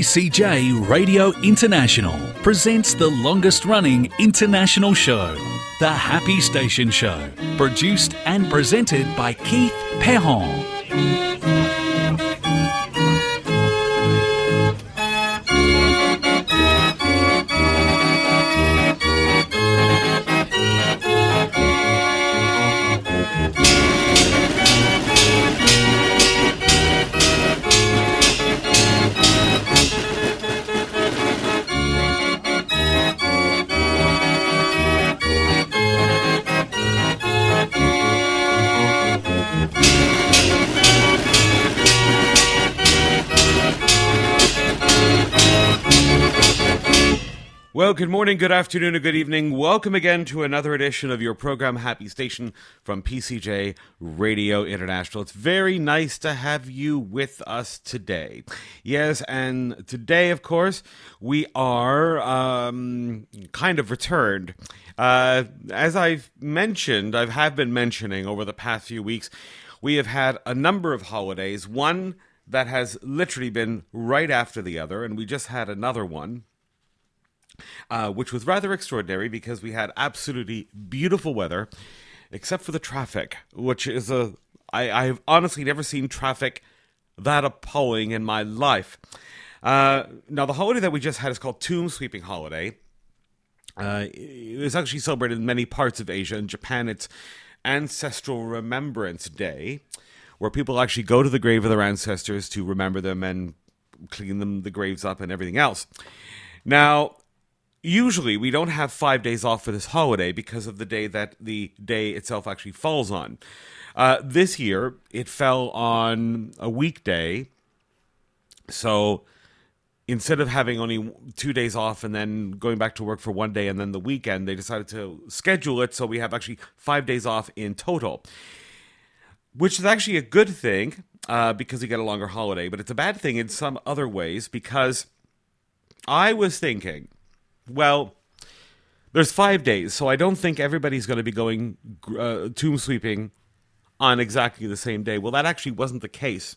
PCJ Radio International presents the longest-running international show, The Happy Station Show, produced and presented by Keith Perron. Well, good morning, good afternoon, or good evening. Welcome again to another edition of your program, Happy Station, from PCJ Radio International. It's very nice to have you with us today. Yes, and today, of course, we are kind of returned. As I've mentioned, I have been mentioning over the past few weeks, we have had a number of holidays, one that has literally been right after the other, and we just had another one. Which was rather extraordinary because we had absolutely beautiful weather, except for the traffic, which is I've honestly never seen traffic that appalling in my life. Now, the holiday that we just had is called Tomb Sweeping Holiday. It was actually celebrated in many parts of Asia. In Japan, it's Ancestral Remembrance Day, where people actually go to the grave of their ancestors to remember them and clean the graves up and everything else. Now, usually, we don't have 5 days off for this holiday because of the day that the day itself actually falls on. This year, it fell on a weekday, so instead of having only 2 days off and then going back to work for one day and then the weekend, they decided to schedule it so we have actually 5 days off in total, which is actually a good thing because you get a longer holiday, but it's a bad thing in some other ways because I was thinking, well, there's 5 days, so I don't think everybody's going to be going tomb sweeping on exactly the same day. Well, that actually wasn't the case.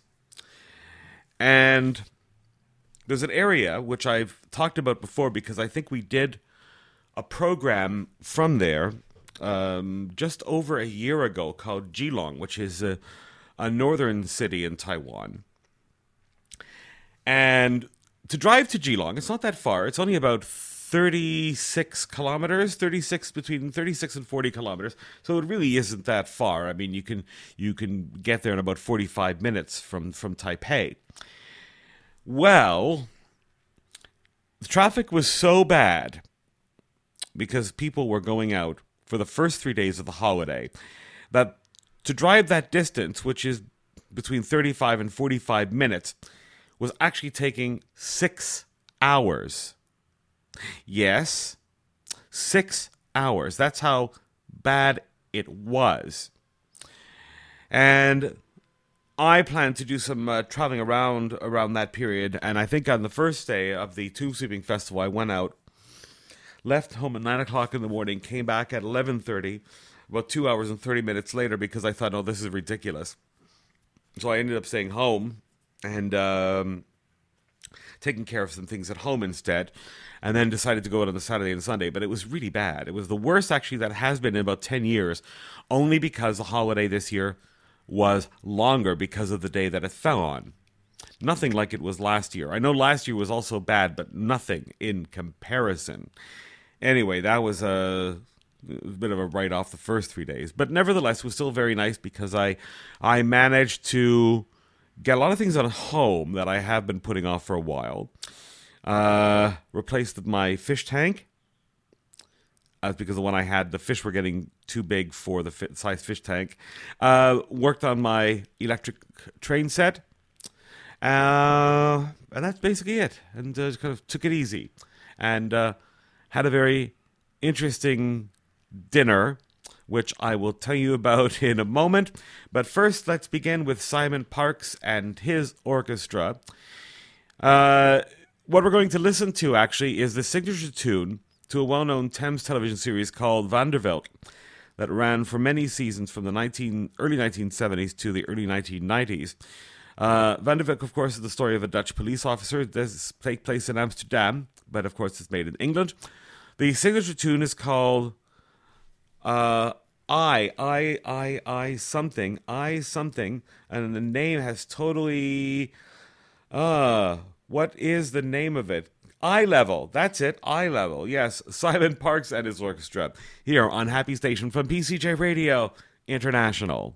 And there's an area which I've talked about before because I think we did a program from there just over a year ago called Geelong, which is a northern city in Taiwan. And to drive to Geelong, it's not that far. It's only about 36 kilometers, between 36 and 40 kilometers. So it really isn't that far. I mean, you can get there in about 45 minutes from Taipei. Well, the traffic was so bad because people were going out for the first 3 days of the holiday that to drive that distance, which is between 35 and 45 minutes, was actually taking 6 hours. Yes, 6 hours. That's how bad it was. And I plan to do some traveling around that period. And I think on the first day of the Tomb Sweeping Festival, I went out, left home at 9 o'clock in the morning, came back at 11:30, about 2 hours and 30 minutes later, because I thought, oh, this is ridiculous. So I ended up staying home and taking care of some things at home instead, and then decided to go out on the Saturday and Sunday. But it was really bad. It was the worst, actually, that has been in about 10 years, only because the holiday this year was longer because of the day that it fell on. Nothing like it was last year. I know last year was also bad, but nothing in comparison. Anyway, that was a bit of a write-off the first 3 days. But nevertheless, it was still very nice because I managed to get a lot of things at home that I have been putting off for a while. Replaced my fish tank. Because the one I had, the fish were getting too big for the size fish tank. Worked on my electric train set. And that's basically it. And just kind of took it easy. And had a very interesting dinner, which I will tell you about in a moment. But first, let's begin with Simon Parkes and his orchestra. What we're going to listen to, actually, is the signature tune to a well-known Thames television series called Vanderveldt that ran for many seasons from the early 1970s to the early 1990s. Van der Velk, of course, is the story of a Dutch police officer. This takes place in Amsterdam, but of course it's made in England. The signature tune is called I something, and the name has totally... what is the name of it? Eye Level. That's it. Eye Level. Yes. Simon Parkes and his orchestra. Here on Happy Station from PCJ Radio International.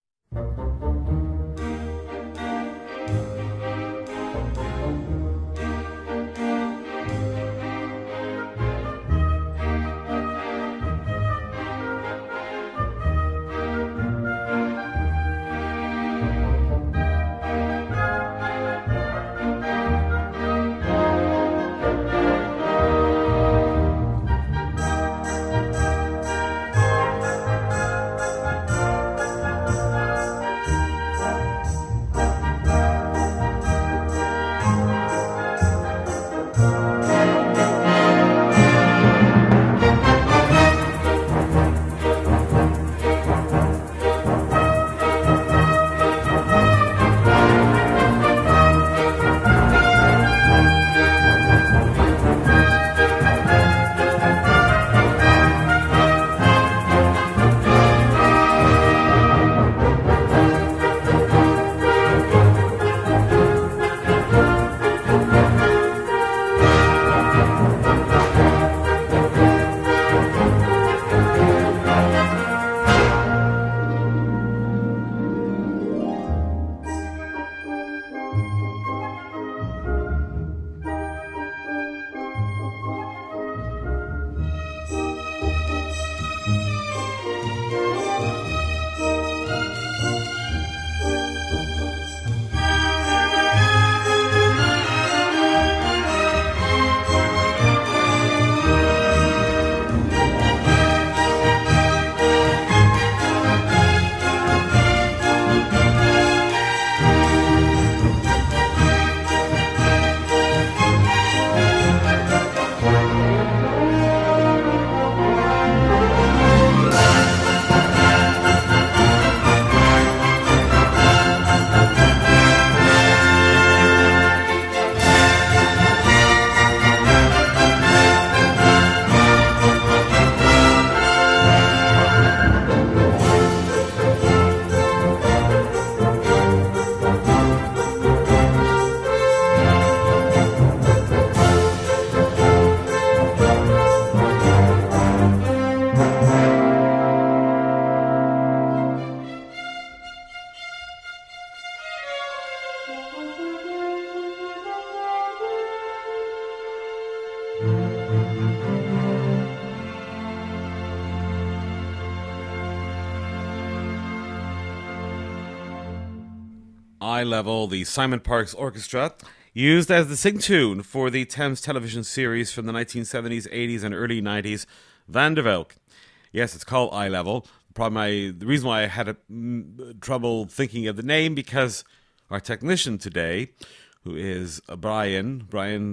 Eye Level, the Simon Parkes Orchestra, used as the sing tune for the Thames television series from the 1970s, 80s, and early 90s, Van der Velk. Yes, it's called Eye Level. The reason why I had trouble thinking of the name, because our technician today, who is Brian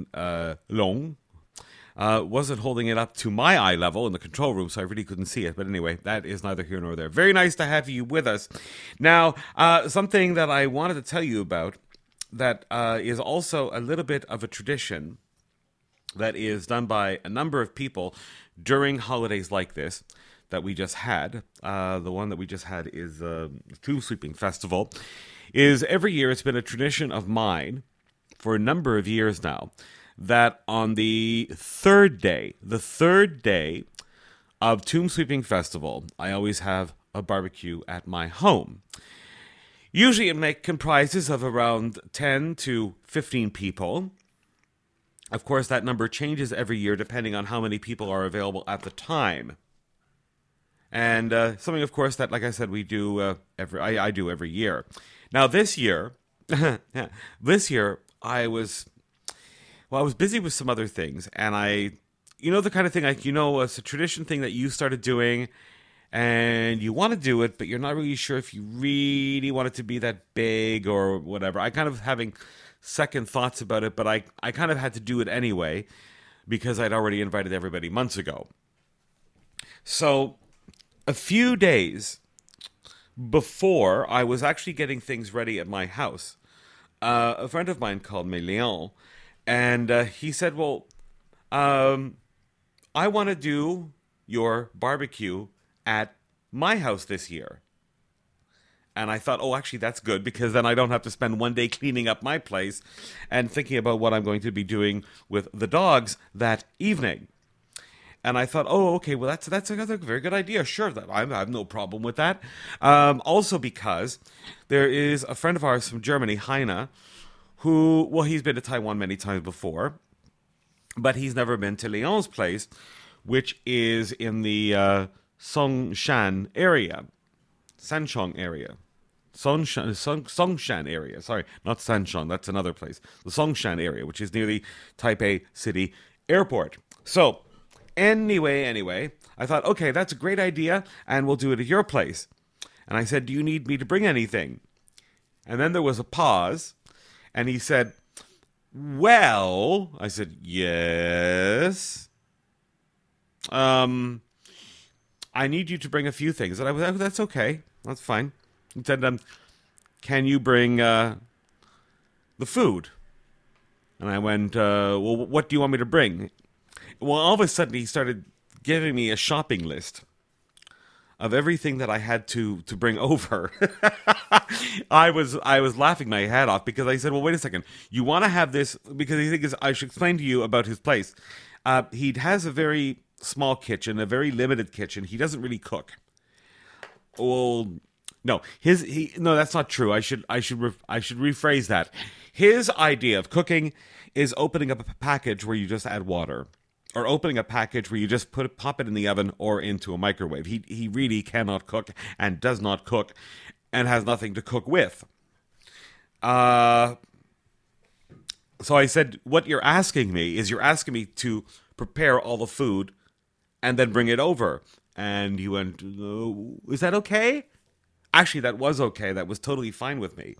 Long, wasn't holding it up to my eye level in the control room, so I really couldn't see it. But anyway, that is neither here nor there. Very nice to have you with us. Now, something that I wanted to tell you about that is also a little bit of a tradition that is done by a number of people during holidays like this that we just had. The one that we just had is the Tomb Sweeping Festival. Is every year, it's been a tradition of mine for a number of years now, that on the third day of Tomb Sweeping Festival, I always have a barbecue at my home. Usually it comprises of around 10 to 15 people. Of course, that number changes every year depending on how many people are available at the time. And something, of course, that, like I said, we do I do every year. Now, this year, I was busy with some other things, and the kind of thing, it's a tradition thing that you started doing, and you want to do it, but you're not really sure if you really want it to be that big or whatever. I kind of having second thoughts about it, but I kind of had to do it anyway, because I'd already invited everybody months ago. So, a few days before I was actually getting things ready at my house a friend of mine called me Leon, and he said, well, I want to do your barbecue at my house this year. And I thought, oh, actually, that's good, because then I don't have to spend one day cleaning up my place and thinking about what I'm going to be doing with the dogs that evening. And I thought, oh, okay, well, that's a very good idea. Sure, I have no problem with that. Also because there is a friend of ours from Germany, Heine, who, well, he's been to Taiwan many times before, but he's never been to Leon's place, which is in the Songshan area. Sanchong area. Songshan area. Sorry, not Sanchong. That's another place. The Songshan area, which is near the Taipei City Airport. So, anyway, I thought, okay, that's a great idea, and we'll do it at your place. And I said, do you need me to bring anything? And then there was a pause, and he said, well, I said, yes. I need you to bring a few things. And I was, that's okay. That's fine. He said, can you bring the food? And I went, well, what do you want me to bring? Well, all of a sudden, he started giving me a shopping list of everything that I had to bring over. I was laughing my head off, because I said, well, wait a second. You want to have this, because he thinks I should explain to you about his place. He has a very small kitchen, a very limited kitchen. He doesn't really cook. Well, no, no, that's not true. I should rephrase that. His idea of cooking is opening up a package where you just add water, or opening a package where you just pop it in the oven or into a microwave. He really cannot cook, and does not cook, and has nothing to cook with. So I said, what you're asking me is, you're asking me to prepare all the food and then bring it over. And he went, is that okay? Actually, that was okay. That was totally fine with me.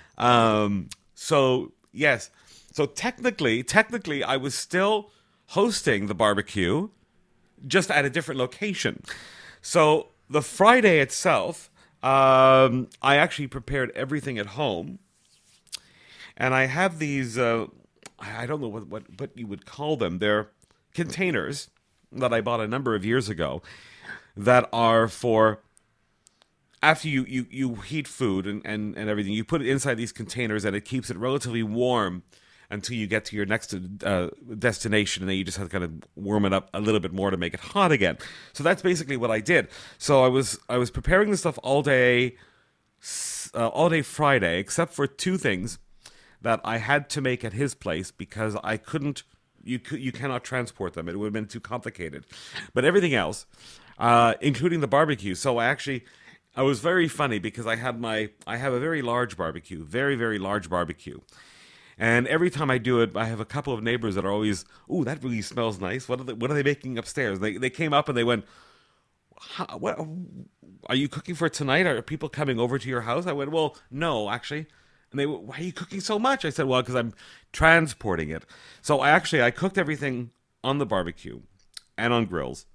So, yes. So technically, I was still hosting the barbecue, just at a different location. So the Friday itself, I actually prepared everything at home. And I have these, I don't know what you would call them. They're containers that I bought a number of years ago that are for, after you heat food and everything, you put it inside these containers, and it keeps it relatively warm until you get to your next destination, and then you just have to kind of warm it up a little bit more to make it hot again. So that's basically what I did. So I was preparing the stuff all day Friday, except for two things that I had to make at his place, because I couldn't. You cannot transport them. It would have been too complicated. But everything else, including the barbecue. So I was very funny, because I have a very large barbecue, very, very large barbecue. And every time I do it, I have a couple of neighbors that are always, ooh, that really smells nice. What are they making upstairs? They came up and they went, what, are you cooking for tonight? Are people coming over to your house? I went, well, no, actually. And they went, why are you cooking so much? I said, well, because I'm transporting it. So I cooked everything on the barbecue and on grills.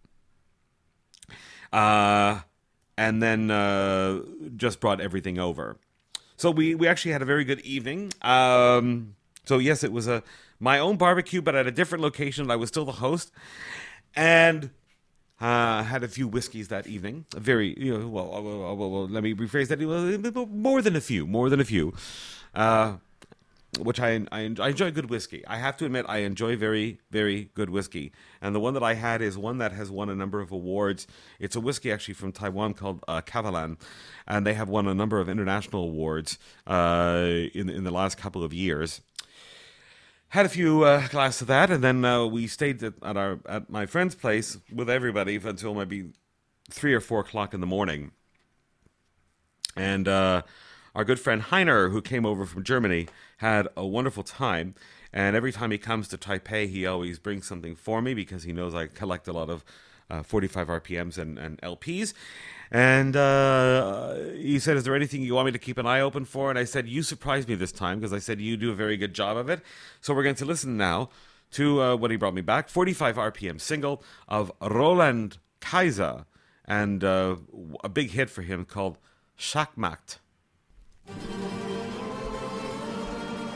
And then just brought everything over. So we actually had a very good evening. So yes, it was my own barbecue, but at a different location. I was still the host, and had a few whiskeys that evening. Very, well, let me rephrase that. More than a few. Which I enjoy good whiskey. I have to admit, I enjoy very, very good whiskey. And the one that I had is one that has won a number of awards. It's a whiskey actually from Taiwan called Kavalan, and they have won a number of international awards in the last couple of years. Had a few glasses of that, and then we stayed at my friend's place with everybody until maybe 3 or 4 o'clock in the morning. And our good friend Heiner, who came over from Germany, had a wonderful time. And every time he comes to Taipei, he always brings something for me, because he knows I collect a lot of 45 RPMs and LPs. And he said, is there anything you want me to keep an eye open for? And I said, you surprised me this time, because I said, you do a very good job of it. So we're going to listen now to what he brought me back, 45 RPM single of Roland Kaiser, and a big hit for him called Schachmacht.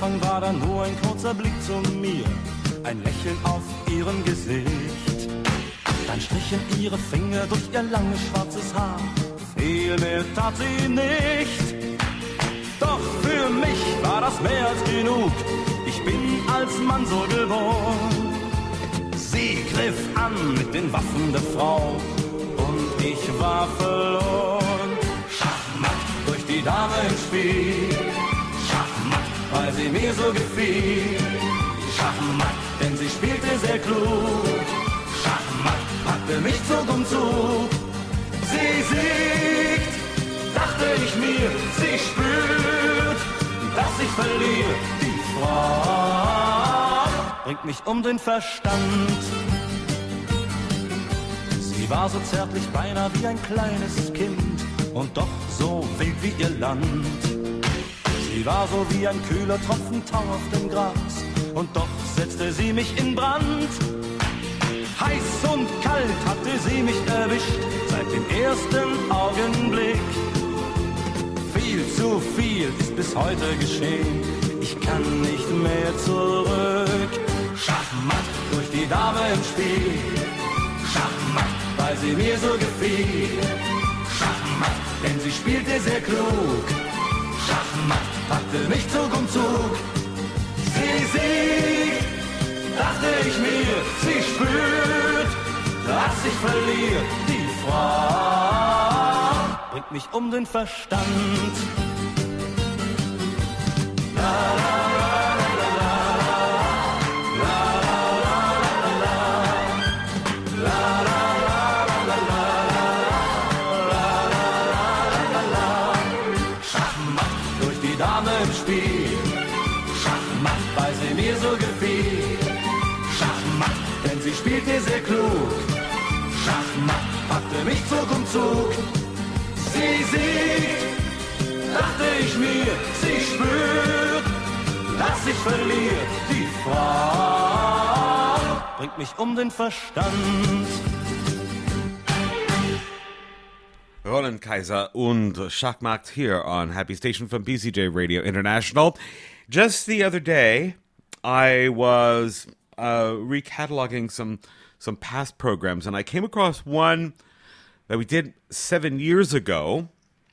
Anfang war da nur ein kurzer Blick zu mir, ein Lächeln auf ihrem Gesicht. Dann strichen ihre Finger durch ihr langes schwarzes Haar, viel mehr tat sie nicht. Doch für mich war das mehr als genug, ich bin als Mann so geboren. Sie griff an mit den Waffen der Frau und ich war verloren. Schachmatt durch die Dame im Spiel, Schachmatt, weil sie mir so gefiel. Schachmatt, denn sie spielte sehr klug. Schachmatt packte mich Zug um Zug. Sie siegt, dachte ich mir, sie spürt, dass ich verliere. Die Frau bringt mich um den Verstand. Sie war so zärtlich, beinahe wie ein kleines Kind und doch so wild wie ihr Land. Sie war so wie ein kühler Tropfen Tau auf dem Gras und doch setzte sie mich in Brand. Heiß und kalt hatte sie mich erwischt, seit dem ersten Augenblick. Viel zu viel ist bis heute geschehen, ich kann nicht mehr zurück. Schachmatt durch die Dame im Spiel, Schachmatt, weil sie mir so gefiel. Schachmatt, denn sie spielte sehr klug. Schachmatt, packte mich Zug um Zug. Sie siegt, dachte ich mir, sie spürt, dass ich verliere. Die Frau bringt mich um den Verstand. La, la, la, la, la, la, la, la, la, la, la. Schachmatt durch die Dame im Spiel, Schachmatt, weil sie mir so gefiel. Schachmatt, denn sie spielte sehr klug. Schachmatt, packte mich Zug um Zug. Sie siegt, dachte ich mir, sie spürt, dass ich verliere. Die Frau bringt mich um den Verstand. Roland Kaiser und Schachmatt here on Happy Station from PCJ Radio International. Just the other day, I was recataloguing some past programs, and I came across one that we did 7 years ago,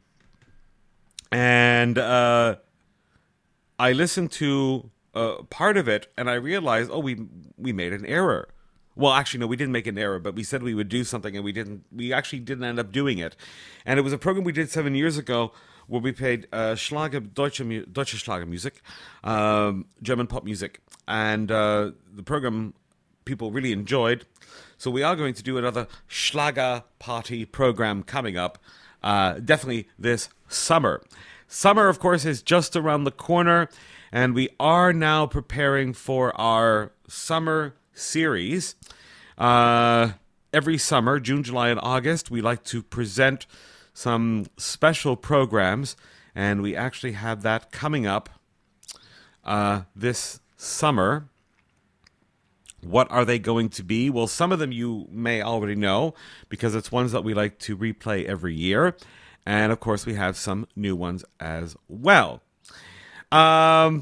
and I listened to part of it, and I realized, we made an error. Well, actually, no, we didn't make an error, but we said we would do something, and we actually didn't end up doing it. And it was a program we did 7 years ago where we played Schlager, deutsche Schlager music, German pop music. And the program people really enjoyed. So we are going to do another Schlager party program coming up, definitely this summer. Summer, of course, is just around the corner, and we are now preparing for our summer series. Every summer, June, July, and August, we like to present some special programs, and we actually have that coming up this summer. What are they going to be? Well, some of them you may already know, because it's ones that we like to replay every year. And, of course, we have some new ones as well. I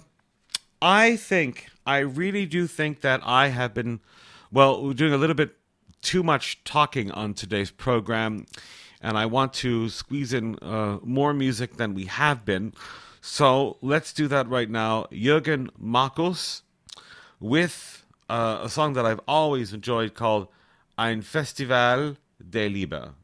really do think that I have been, we're doing a little bit too much talking on today's program, and I want to squeeze in more music than we have been. So let's do that right now. Jürgen Markus with a song that I've always enjoyed called Ein Festival der Liebe.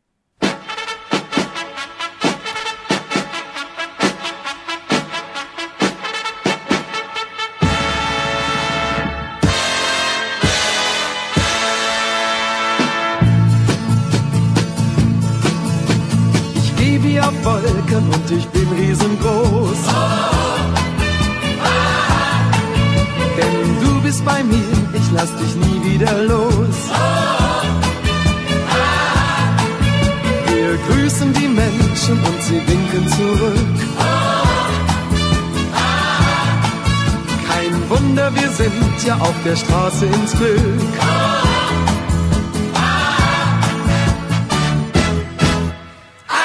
Auf Wolken und ich bin riesengroß. Denn du bist bei mir, ich lass dich nie wieder los. Wir grüßen die Menschen und sie winken zurück. Kein Wunder, wir sind ja auf der Straße ins Glück.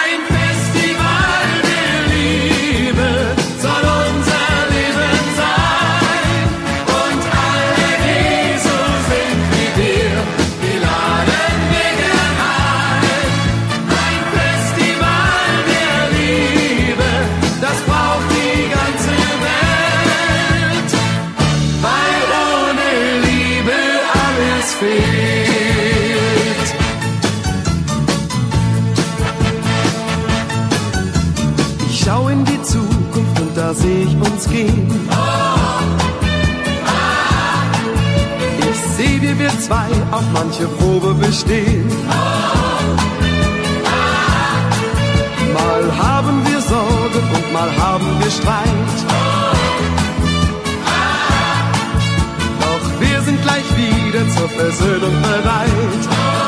Soll unser Leben sein. da seh ich uns gehen. Ich seh, wie wir zwei auf manche Probe bestehen. Mal haben wir Sorgen und mal haben wir Streit. Doch wir sind gleich wieder zur Versöhnung bereit.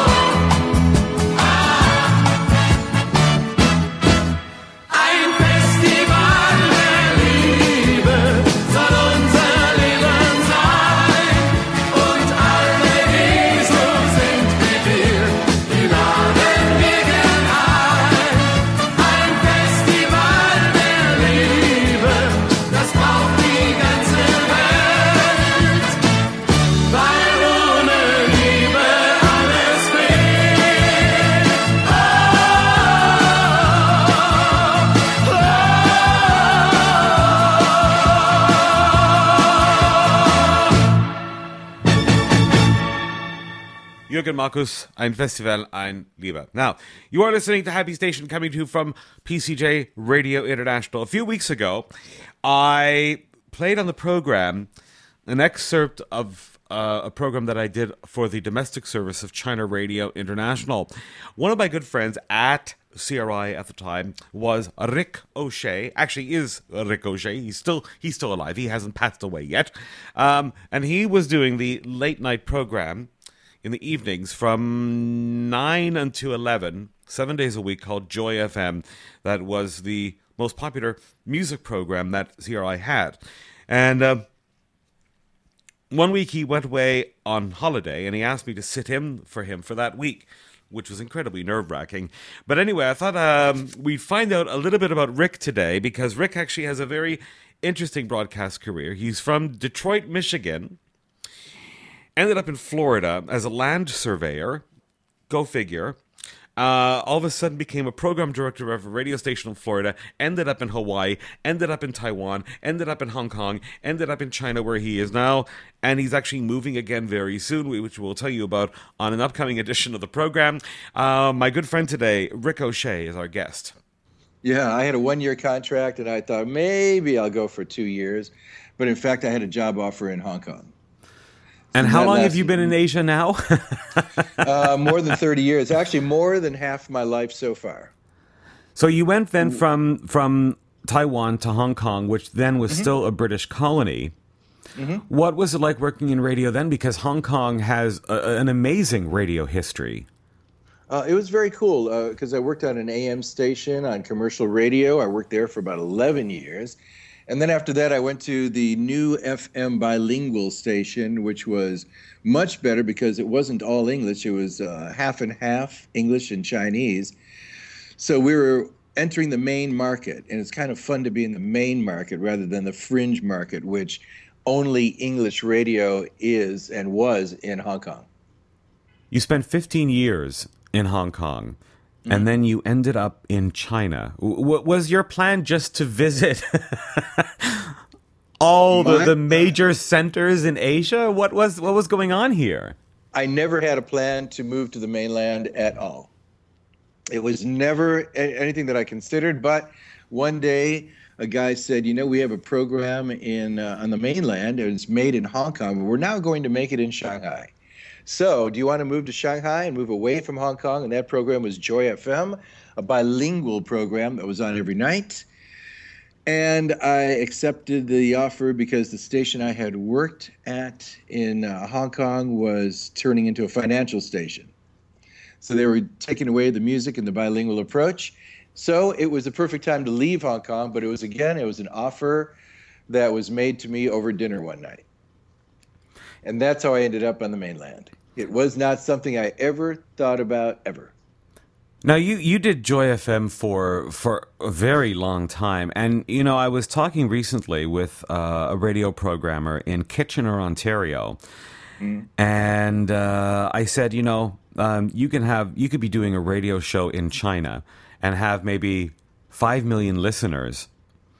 Ein Festival der Liebe soll unser Leben sein. Und alle, die so sind wie wir, die laden wir gern ein. Ein Festival der Liebe, das braucht die ganze Welt. Weil ohne Liebe alles fehlt. Jürgen Markus, ein Festival, ein Lieber. Now, you are listening to Happy Station, coming to you from PCJ Radio International. A few weeks ago, I played on the program an excerpt of a program that I did for the domestic service of China Radio International. One of my good friends at CRI at the time was Rick O'Shea. Actually, is Rick O'Shea. He's still alive. He hasn't passed away yet. And he was doing the late night program in the evenings from 9 until 11, 7 days a week, called Joy FM. That was the most popular music program that CRI had. And one week he went away on holiday, and he asked me to sit in for him for that week, which was incredibly nerve-wracking. But anyway, I thought we'd find out a little bit about Rick today, because Rick actually has a very interesting broadcast career. He's from Detroit, Michigan. Ended up in Florida as a land surveyor. Go figure. All of a sudden became a program director of a radio station in Florida. Ended up in Hawaii. Ended up in Taiwan. Ended up in Hong Kong. Ended up in China, where he is now. And he's actually moving again very soon, which we'll tell you about on an upcoming edition of the program. My good friend today, Rick O'Shea, is our guest. Yeah, I had a 1-year contract, and I thought maybe I'll go for 2 years. But in fact, I had a job offer in Hong Kong. And how long have you been in Asia now? More than 30 years. Actually, more than half my life so far. So you went then from Taiwan to Hong Kong, which then was still a British colony. Mm-hmm. What was it like working in radio then? Because Hong Kong has an amazing radio history. It was very cool because I worked on an AM station on commercial radio. I worked there for about 11 years. And then after that, I went to the new FM bilingual station, which was much better because it wasn't all English. It was half and half English and Chinese. So we were entering the main market, and it's kind of fun to be in the main market rather than the fringe market, which only English radio is and was in Hong Kong. You spent 15 years in Hong Kong. And then you ended up in China. Was your plan just to visit all the major centers in Asia? What was going on here? I never had a plan to move to the mainland at all. It was never anything that I considered. But one day, a guy said, we have a program on the mainland, and it's made in Hong Kong, but we're now going to make it in Shanghai. So, do you want to move to Shanghai and move away from Hong Kong? And that program was Joy FM, a bilingual program that was on every night. And I accepted the offer because the station I had worked at in Hong Kong was turning into a financial station. So they were taking away the music and the bilingual approach. So it was the perfect time to leave Hong Kong, but it was an offer that was made to me over dinner one night. And that's how I ended up on the mainland. It was not something I ever thought about, ever. Now, you did Joy FM for a very long time. And, I was talking recently with a radio programmer in Kitchener, Ontario. And I said, you could be doing a radio show in China and have maybe 5 million listeners.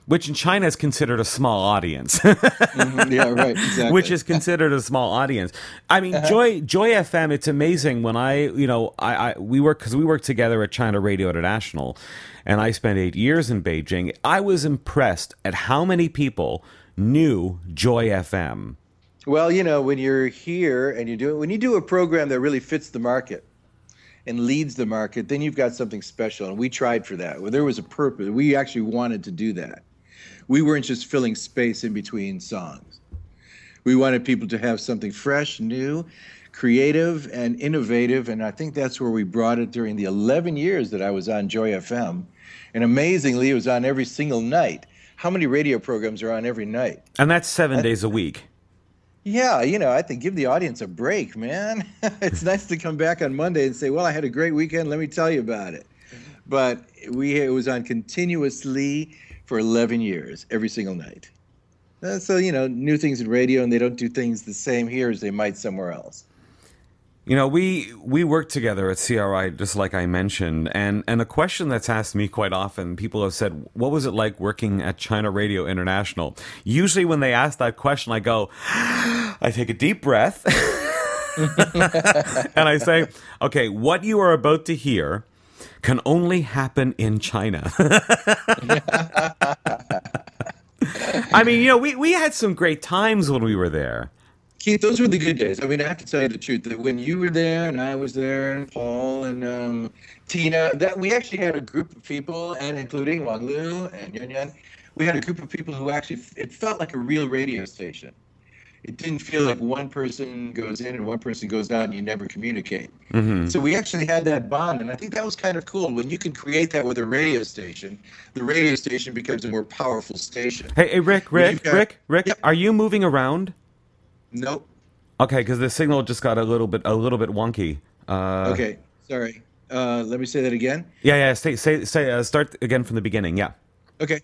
Which in China is considered a small audience. Yeah, right, exactly. Which is considered a small audience. I mean, Joy FM, it's amazing when we work together at China Radio International, and I spent 8 years in Beijing. I was impressed at how many people knew Joy FM. Well, when you're here and when you do a program that really fits the market and leads the market, then you've got something special. And we tried for that. Well, there was a purpose. We actually wanted to do that. We weren't just filling space in between songs. We wanted people to have something fresh, new, creative, and innovative. And I think that's where we brought it during the 11 years that I was on Joy FM. And amazingly, it was on every single night. How many radio programs are on every night? And that's 7 days a week. Yeah, I think give the audience a break, man. It's nice to come back on Monday and say, well, I had a great weekend. Let me tell you about it. But it was on continuously for 11 years, every single night. So, new things in radio, and they don't do things the same here as they might somewhere else. We work together at CRI, just like I mentioned, and a question that's asked me quite often, people have said, what was it like working at China Radio International? Usually when they ask that question, I go, I take a deep breath, and I say, okay, what you are about to hear can only happen in China. I mean, we had some great times when we were there. Keith, those were the good days. I mean, I have to tell you the truth, that when you were there and I was there and Paul and Tina, that we actually had a group of people, and including Wang Lu and Yun Yun, we had a group of people who actually, it felt like a real radio station. It didn't feel like one person goes in and one person goes out and you never communicate. Mm-hmm. So we actually had that bond, and I think that was kind of cool. When you can create that with a radio station, the radio station becomes a more powerful station. Hey, Rick, yep. Are you moving around? Nope. Okay, because the signal just got a little bit wonky. Okay, sorry. Let me say that again. Yeah. Start again from the beginning. Yeah. Okay.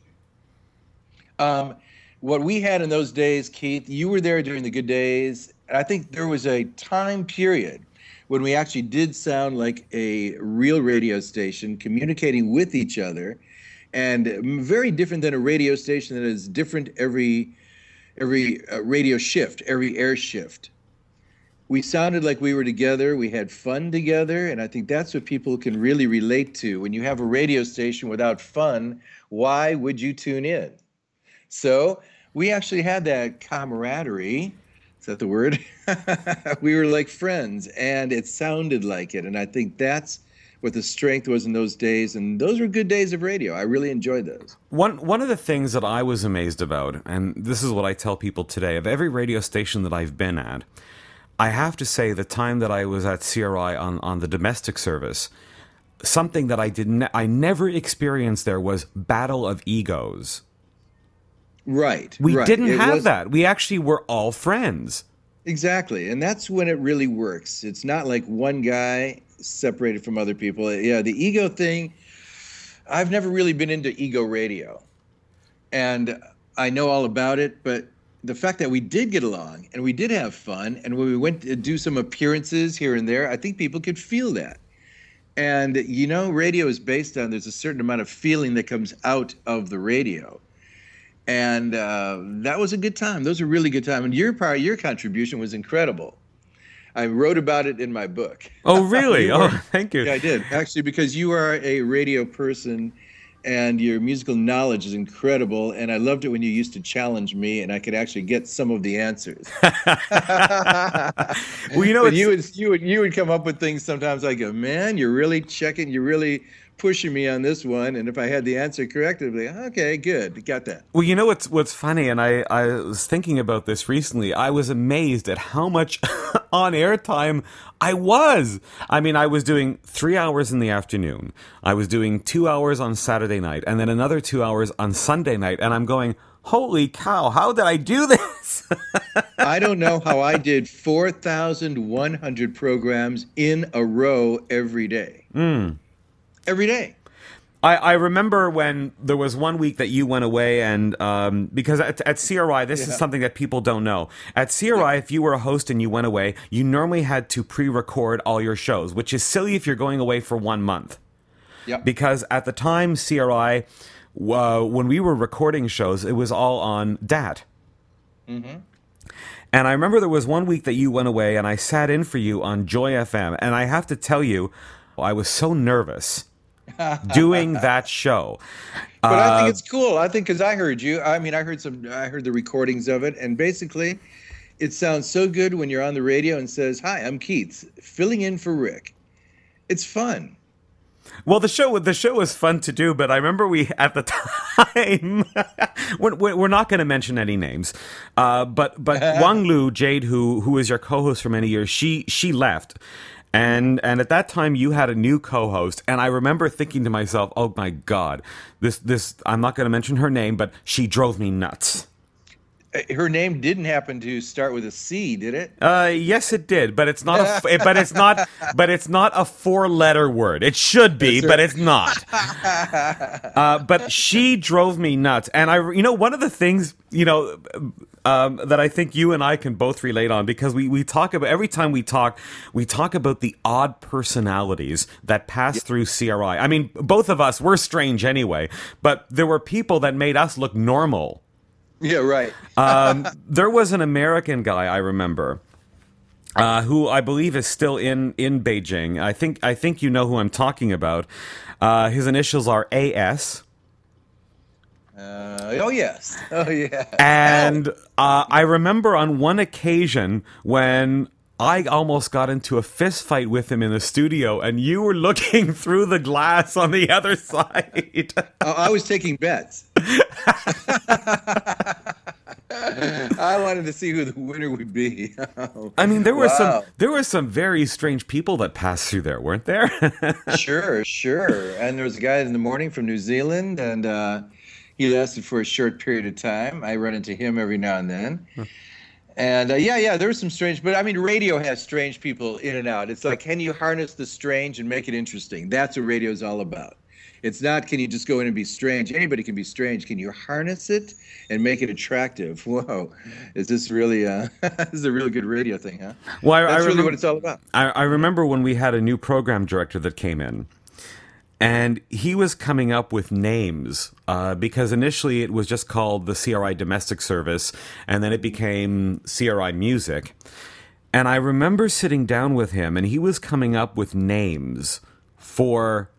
What we had in those days, Keith, you were there during the good days. And I think there was a time period when we actually did sound like a real radio station, communicating with each other, and very different than a radio station that is different every radio shift, every air shift. We sounded like we were together. We had fun together. And I think that's what people can really relate to. When you have a radio station without fun, why would you tune in? So we actually had that camaraderie. Is that the word? We were like friends, and it sounded like it. And I think that's what the strength was in those days, and those were good days of radio. I really enjoyed those. One of the things that I was amazed about, and this is what I tell people today, of every radio station that I've been at, I have to say the time that I was at CRI on the domestic service, something that I never experienced there was battle of egos. Right. We didn't have that. We actually were all friends. Exactly, and that's when it really works. It's not like one guy separated from other people. Yeah, the ego thing, I've never really been into ego radio. And I know all about it, but the fact that we did get along and we did have fun, and when we went to do some appearances here and there, I think people could feel that. And, radio is based on, there's a certain amount of feeling that comes out of the radio. And that was a good time. Those were really good time. And your contribution was incredible. I wrote about it in my book. Oh, really? Thank you. Yeah, I did. Actually, because you are a radio person and your musical knowledge is incredible. And I loved it when you used to challenge me and I could actually get some of the answers. Well, you would come up with things sometimes I go, man, you're really pushing me on this one, and if I had the answer correct, I'd be like, okay, good, got that. Well, what's funny, and I was thinking about this recently, I was amazed at how much on-air time I was. I mean, I was doing 3 hours in the afternoon, I was doing 2 hours on Saturday night, and then another 2 hours on Sunday night, and I'm going, holy cow, how did I do this? I don't know how I did 4,100 programs in a row every day. Every day. I remember when there was one week that you went away, and because at CRI, this is something that people don't know. At CRI, if you were a host and you went away, you normally had to pre-record all your shows, which is silly if you're going away for 1 month. Yep. Because at the time, CRI when we were recording shows, it was all on DAT. Mm-hmm. And I remember there was one week that you went away, and I sat in for you on Joy FM, and I have to tell you, I was so nervous doing that show. But I think it's cool. I think because I heard you. I mean, I heard the recordings of it, and basically, it sounds so good when you're on the radio and says, "Hi, I'm Keith, filling in for Rick." It's fun. Well, the show was fun to do, but I remember we at the time we're not going to mention any names, but Wang Lu Jade, who was your co-host for many years, she left. And at that time, you had a new co-host, and I remember thinking to myself, "Oh my God, this I'm not going to mention her name, but she drove me nuts." Her name didn't happen to start with a C, did it? Yes, it did, but it's not it's not a four-letter word. It should be, but it's not. But she drove me nuts, and one of the things that I think you and I can both relate on, because we talk about, every time we talk about the odd personalities that pass through CRI. I mean, both of us, we're strange anyway, but there were people that made us look normal. Yeah, right. There was an American guy, I remember, who I believe is still in Beijing. I think you know who I'm talking about. His initials are AS. Oh, yes. Oh, yeah. And I remember on one occasion when I almost got into a fist fight with him in the studio, and you were looking through the glass on the other side. I was taking bets. I wanted to see who the winner would be. I mean, there were some very strange people that passed through there, weren't there? Sure. And there was a guy in the morning from New Zealand, and he lasted for a short period of time. I run into him every now and then. And there was some strange, but I mean, radio has strange people in and out. It's like, can you harness the strange and make it interesting? That's what radio's all about. It's not, can you just go in and be strange? Anybody can be strange. Can you harness it and make it attractive? Whoa, is this really this is a really good radio thing, huh? Well, That's really what it's all about. I remember when we had a new program director that came in, and he was coming up with names because initially it was just called the CRI Domestic Service, and then it became CRI Music. And I remember sitting down with him, and he was coming up with names for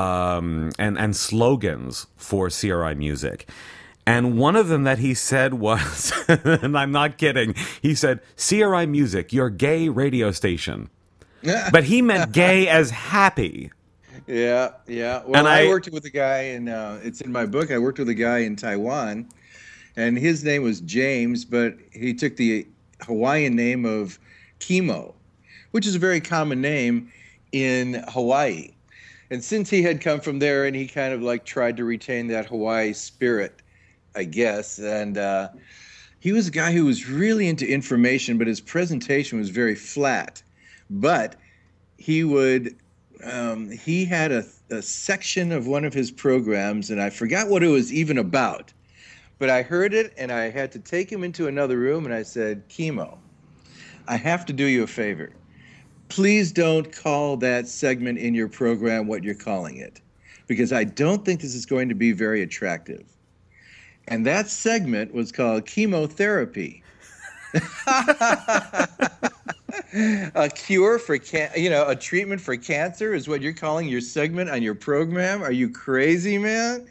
and slogans for CRI Music. And one of them that he said was, and I'm not kidding, he said, "CRI Music, your gay radio station." But he meant gay as happy. Yeah. Well, and I worked with a guy, and it's in my book. I worked with a guy in Taiwan, and his name was James, but he took the Hawaiian name of Kimo, which is a very common name in Hawaii. And since he had come from there, and he kind of like tried to retain that Hawaii spirit, I guess, and he was a guy who was really into information, but his presentation was very flat. But he would. He had a section of one of his programs, and I forgot what it was even about, but I heard it, and I had to take him into another room, and I said, "Kimo, I have to do you a favor. Please don't call that segment in your program what you're calling it, because I don't think this is going to be very attractive." And that segment was called Chemotherapy. A cure for a treatment for cancer is what you're calling your segment on your program? Are you crazy, man?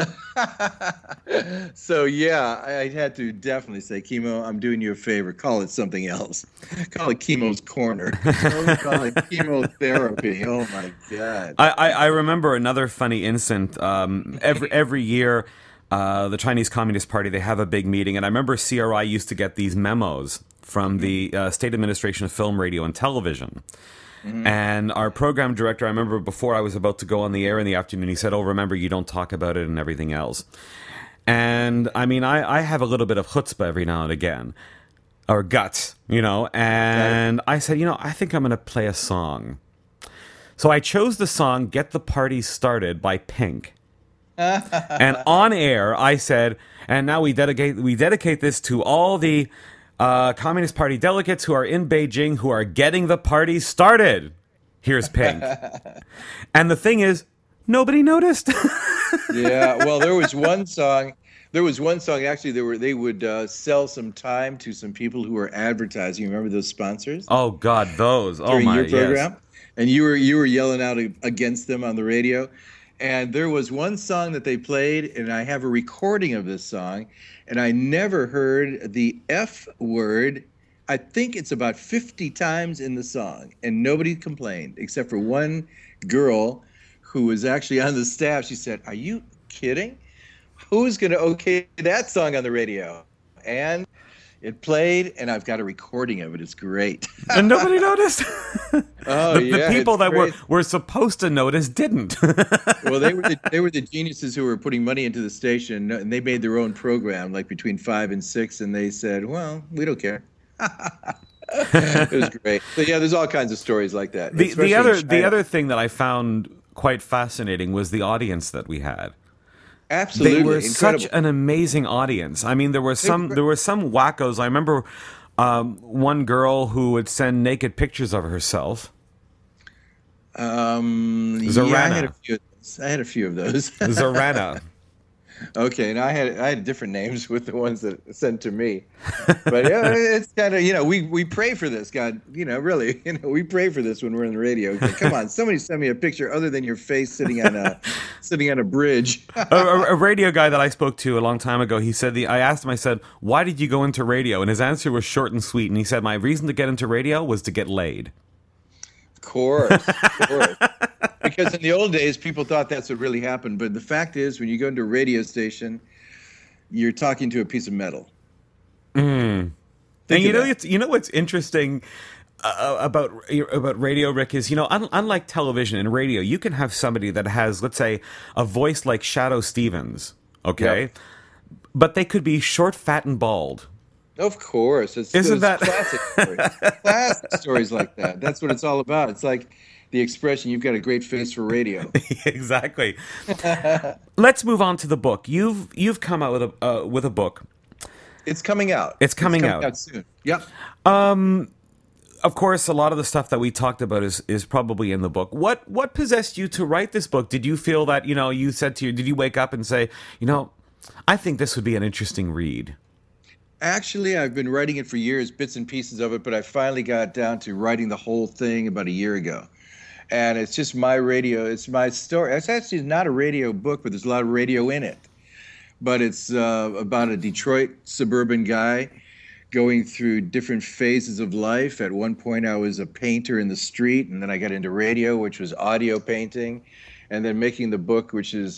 So yeah, I had to definitely say, "Chemo, I'm doing you a favor. Call it something else. Call it Chemo's Corner. Don't call it chemotherapy." Oh my God. I remember another funny incident. Every year, the Chinese Communist Party, they have a big meeting, and I remember CRI used to get these memos from the State Administration of Film, Radio, and Television. Mm-hmm. And our program director, I remember before I was about to go on the air in the afternoon, he said, "Oh, remember, you don't talk about it and everything else." And I mean, I have a little bit of chutzpah every now and again, or guts, and I said, I think I'm going to play a song. So I chose the song "Get the Party Started" by Pink. And on air, I said, "And now we dedicate this to all the Communist Party delegates who are in Beijing who are getting the party started. Here's Pink." And the thing is, nobody noticed. Yeah, well, there was one song. Actually, they would sell some time to some people who were advertising. Remember those sponsors Oh God, those. Oh during my, your program? yes. And you were yelling out against them on the radio. And there was one song that they played, and I have a recording of this song, and I never heard the F word. I think it's about 50 times in the song, and nobody complained except for one girl who was actually on the staff. She said, "Are you kidding? Who's going to okay that song on the radio?" And it played, and I've got a recording of it. It's great. And nobody noticed. Oh, The people that were supposed to notice didn't. Well, they were the geniuses who were putting money into the station, and they made their own program, like between 5 and 6, and they said, "Well, we don't care." It was great. So yeah, there's all kinds of stories like that. The other thing that I found quite fascinating was the audience that we had. Absolutely, They were incredible. such an amazing audience. I mean, there were some wackos. I remember one girl who would send naked pictures of herself. Yeah, I had a few of those. Zorana. Okay, and I had different names with the ones that sent to me, but yeah, it's kind of we pray for this. God, really, we pray for this when we're on the radio. Okay, come on, somebody send me a picture other than your face sitting on a bridge. a radio guy that I spoke to a long time ago, he said I asked him, I said, "Why did you go into radio?" And his answer was short and sweet, and he said, "My reason to get into radio was to get laid." Of course. Because in the old days, people thought that's what really happened. But the fact is, when you go into a radio station, you're talking to a piece of metal. And what's interesting about radio, Rick, is unlike television and radio, you can have somebody that has, let's say, a voice like Shadow Stevens, okay, Yep. but they could be short, fat, and bald. Of course. Isn't that classic stories? Classic stories like that. That's what it's all about. It's like the expression, "You've got a great face for radio." Exactly. Let's move on to the book. You've come out with a book. It's coming out. It's coming out soon. Yep. Of course, a lot of the stuff that we talked about is probably in the book. What possessed you to write this book? Did you feel that, you said did you wake up and say, I think this would be an interesting read? Actually, I've been writing it for years, bits and pieces of it, but I finally got down to writing the whole thing about a year ago. And it's just my radio. It's my story. It's actually not a radio book, but there's a lot of radio in it. But it's about a Detroit suburban guy going through different phases of life. At one point, I was a painter in the street, and then I got into radio, which was audio painting, and then making the book, which is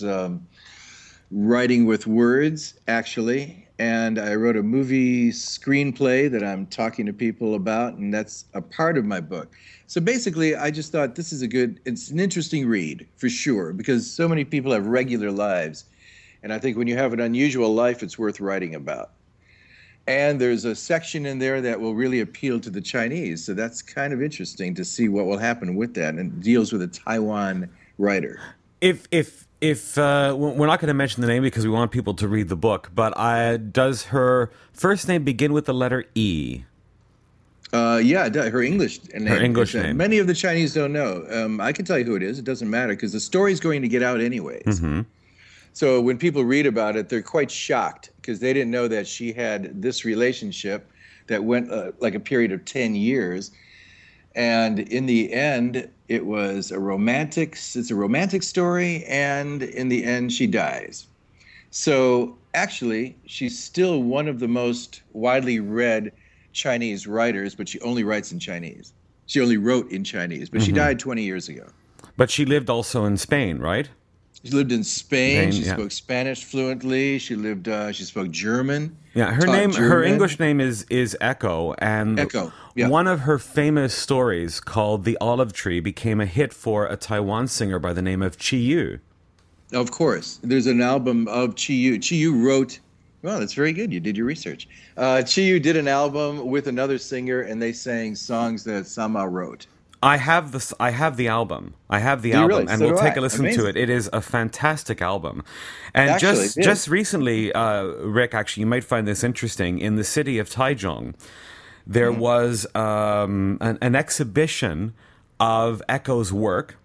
writing with words, actually. And I wrote a movie screenplay that I'm talking to people about, and that's a part of my book. So basically, I just thought it's an interesting read, for sure, because so many people have regular lives. And I think when you have an unusual life, it's worth writing about. And there's a section in there that will really appeal to the Chinese. So that's kind of interesting to see what will happen with that. And it deals with a Taiwan writer. If we're not going to mention the name because we want people to read the book, but does her first name begin with the letter E? Yeah, her English name. Her English name. Many of the Chinese don't know. I can tell you who it is. It doesn't matter because the story's going to get out anyways. Mm-hmm. So when people read about it, they're quite shocked because they didn't know that she had this relationship that went like a period of 10 years. And in the end, it's a romantic story, and in the end, she dies. So actually, she's still one of the most widely read Chinese writers, but she only writes in Chinese. She only wrote in Chinese, but she died 20 years ago. But she lived also in Spain, right? She lived in Spain. She spoke Spanish fluently. She spoke German. Yeah, her English name is Echo, and Echo. Yeah. One of her famous stories called "The Olive Tree" became a hit for a Taiwan singer by the name of Chi Yu. Of course, there's an album of Chi Yu. Chi Yu wrote. Well, that's very good. You did your research. Chi Yu did an album with another singer, and they sang songs that Sama wrote. I have the album. Really? And So we'll do take I. a listen Amazing. to it. It is a fantastic album. And Actually, just recently, Rick, actually, you might find this interesting. In the city of Taichung, there was an exhibition of Echo's work.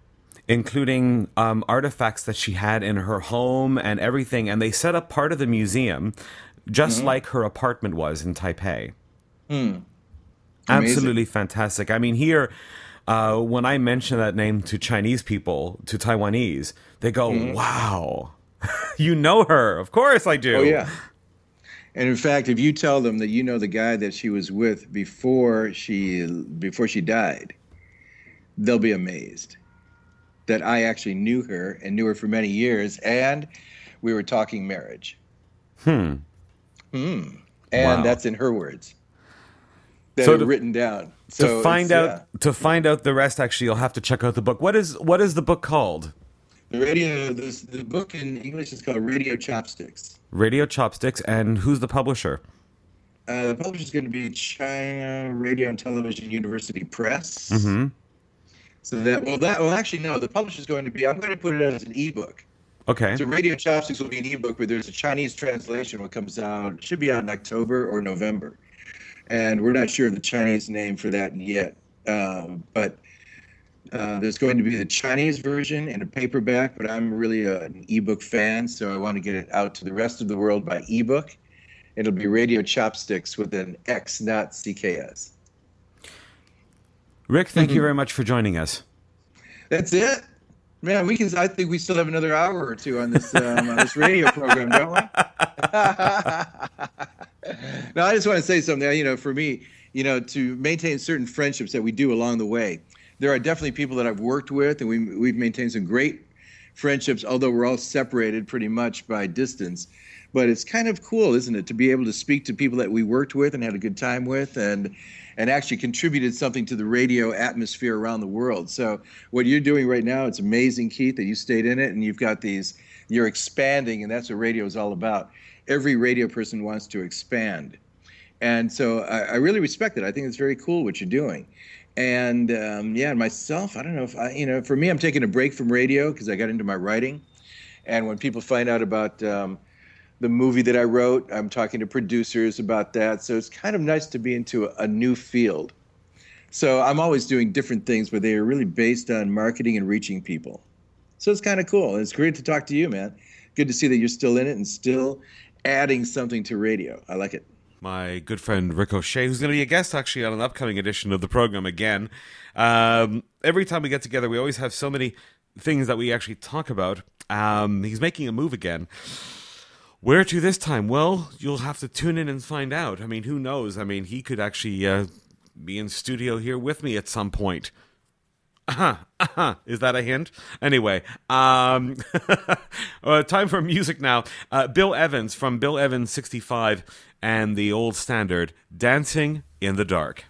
including artifacts that she had in her home and everything. And they set up part of the museum just like her apartment was in Taipei. Absolutely fantastic. I mean, here, when I mention that name to Chinese people, to Taiwanese, they go, wow, you know her. Of course I do. Oh, yeah. And in fact, if you tell them that you know the guy that she was with before she died, they'll be amazed that I actually knew her and knew her for many years, and we were talking marriage. And that's in her words that are written down. So to find out the rest, actually, you'll have to check out the book. What is the book called? The book in English is called Radio Chopsticks. Radio Chopsticks, and who's the publisher? The publisher is going to be China Radio and Television University Press. So actually, no, the publisher is going to be, I'm going to put it out as an ebook. Okay. So Radio Chopsticks will be an ebook, but there's a Chinese translation what comes out, it should be out in October or November. And we're not sure of the Chinese name for that yet. But there's going to be the Chinese version in a paperback, but I'm really an ebook fan, so I want to get it out to the rest of the world by ebook. It'll be Radio Chopsticks with an X, not CKS. Rick, thank you very much for joining us. That's it. Man, I think we still have another hour or two on this radio program, don't we? No, I just want to say something. For me, to maintain certain friendships that we do along the way, there are definitely people that I've worked with, and we've maintained some great friendships, although we're all separated pretty much by distance. But it's kind of cool, isn't it, to be able to speak to people that we worked with and had a good time with, and actually contributed something to the radio atmosphere around the world. So what you're doing right now, it's amazing, Keith, that you stayed in it, and you're expanding, and that's what radio is all about. Every radio person wants to expand. And so I really respect it. I think it's very cool what you're doing. And myself, I don't know if for me, I'm taking a break from radio because I got into my writing. And when people find out about the movie that I wrote, I'm talking to producers about that. So it's kind of nice to be into a new field. So I'm always doing different things, but they are really based on marketing and reaching people. So it's kind of cool. And it's great to talk to you, man. Good to see that you're still in it and still adding something to radio. I like it. My good friend Rick O'Shea, who's going to be a guest actually on an upcoming edition of the program again. Every time we get together, we always have so many things that we actually talk about. He's making a move again. Where to this time? Well, you'll have to tune in and find out. I mean, who knows? I mean, he could actually be in studio here with me at some point. Is that a hint? Anyway, time for music now. Bill Evans from Bill Evans 65 and the old standard, Dancing in the Dark.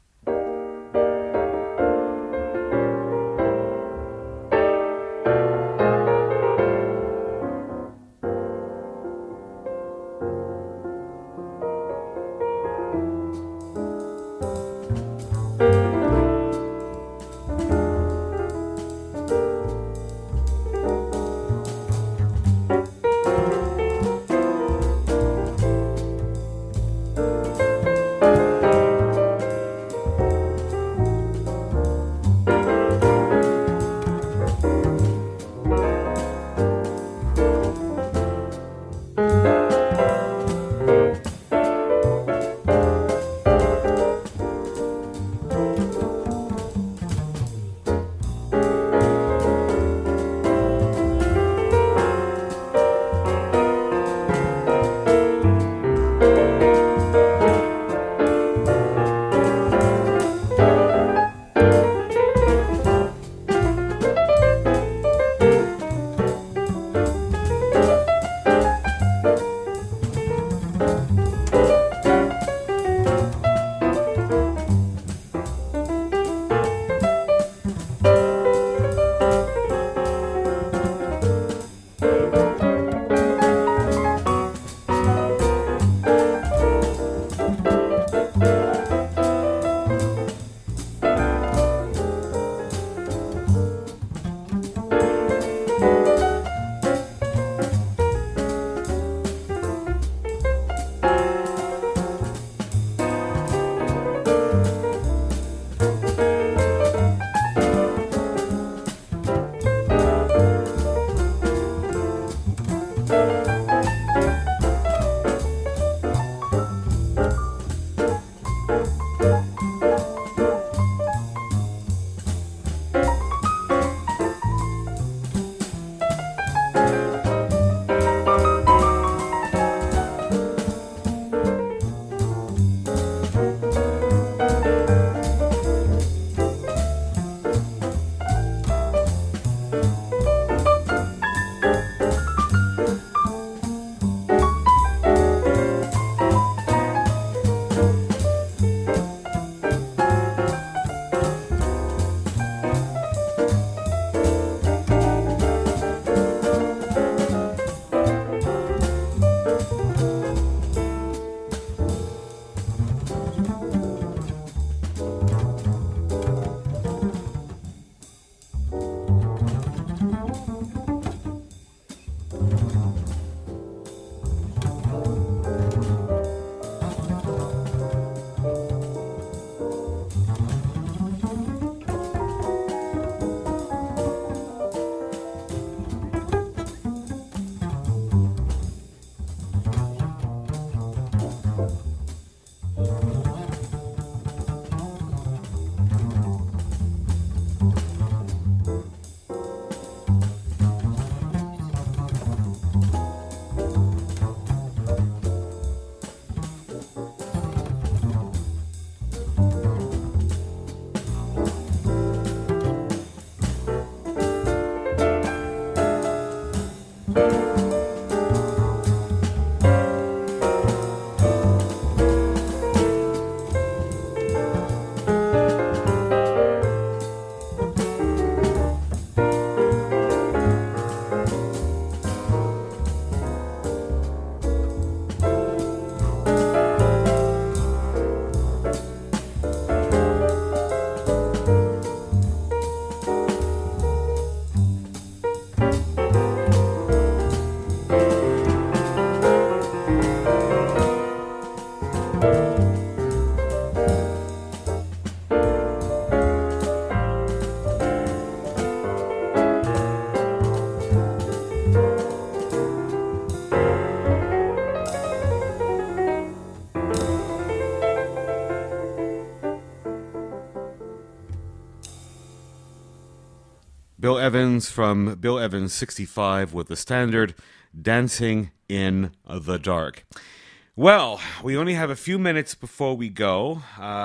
Bill Evans from Bill Evans 65 with the standard Dancing in the Dark. Well, we only have a few minutes before we go,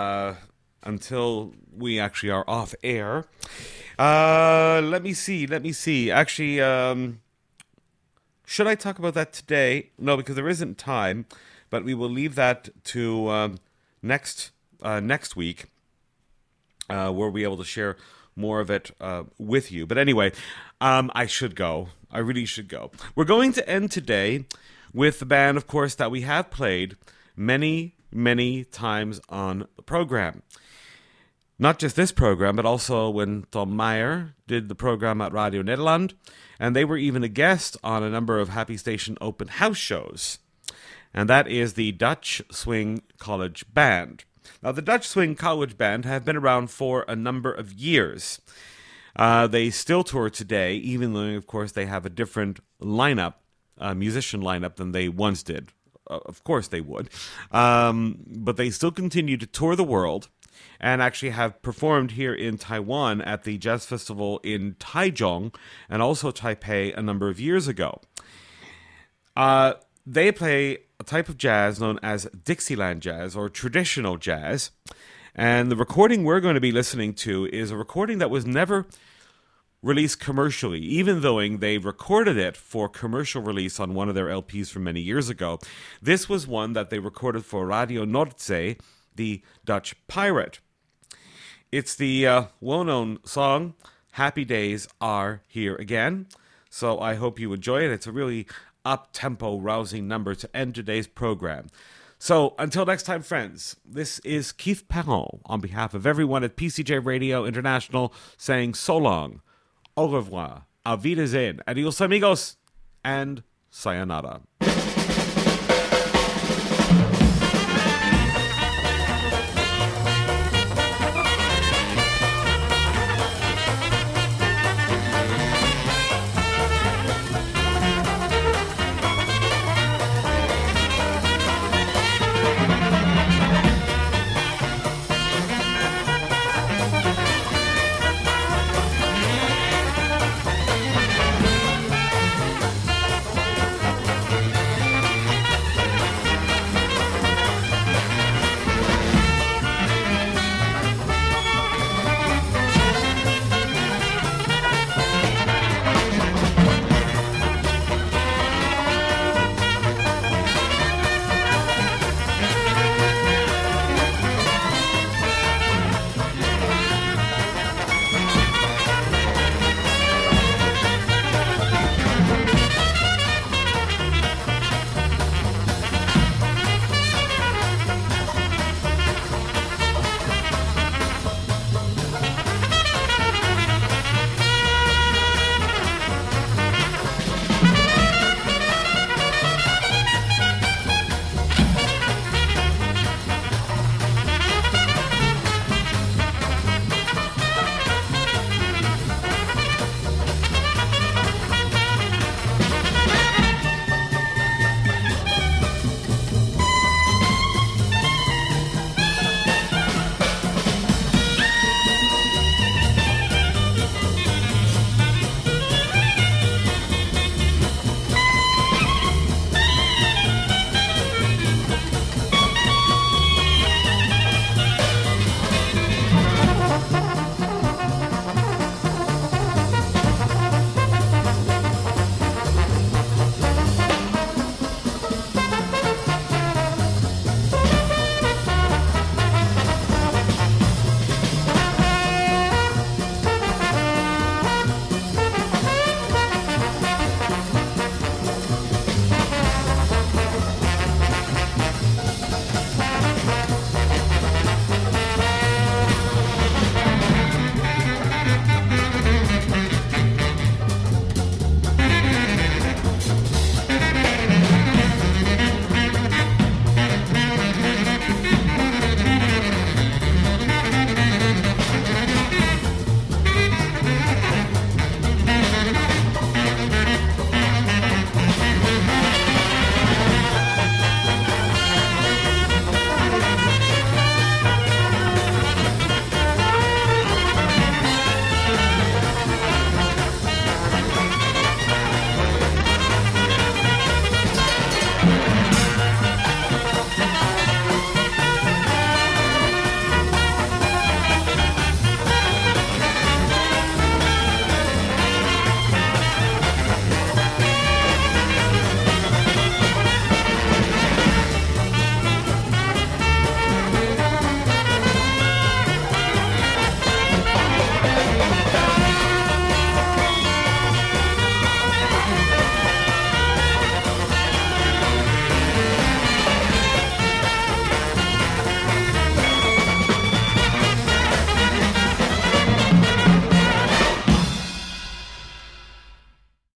until we actually are off air. Let me see. Actually, should I talk about that today? No, because there isn't time, but we will leave that to next week, where we'll be able to share more of it with you. But anyway, I should go. I really should go. We're going to end today with the band, of course, that we have played many, many times on the program. Not just this program, but also when Tom Meyer did the program at Radio Nederland, and they were even a guest on a number of Happy Station open house shows. And that is the Dutch Swing College Band. Now, the Dutch Swing College Band have been around for a number of years. They still tour today, even though, of course, they have a different lineup, musician lineup, than they once did. Of course they would. But they still continue to tour the world and actually have performed here in Taiwan at the Jazz Festival in Taichung and also Taipei a number of years ago. They play a type of jazz known as Dixieland jazz or traditional jazz. And the recording we're going to be listening to is a recording that was never released commercially, even though they recorded it for commercial release on one of their LPs from many years ago. This was one that they recorded for Radio Noordzee, the Dutch pirate. It's the well-known song, Happy Days Are Here Again. So I hope you enjoy it. It's a really up-tempo, rousing number to end today's program. So, until next time, friends, this is Keith Perron on behalf of everyone at PCJ Radio International saying so long, au revoir, auf Wiedersehen, adios amigos, and sayonara.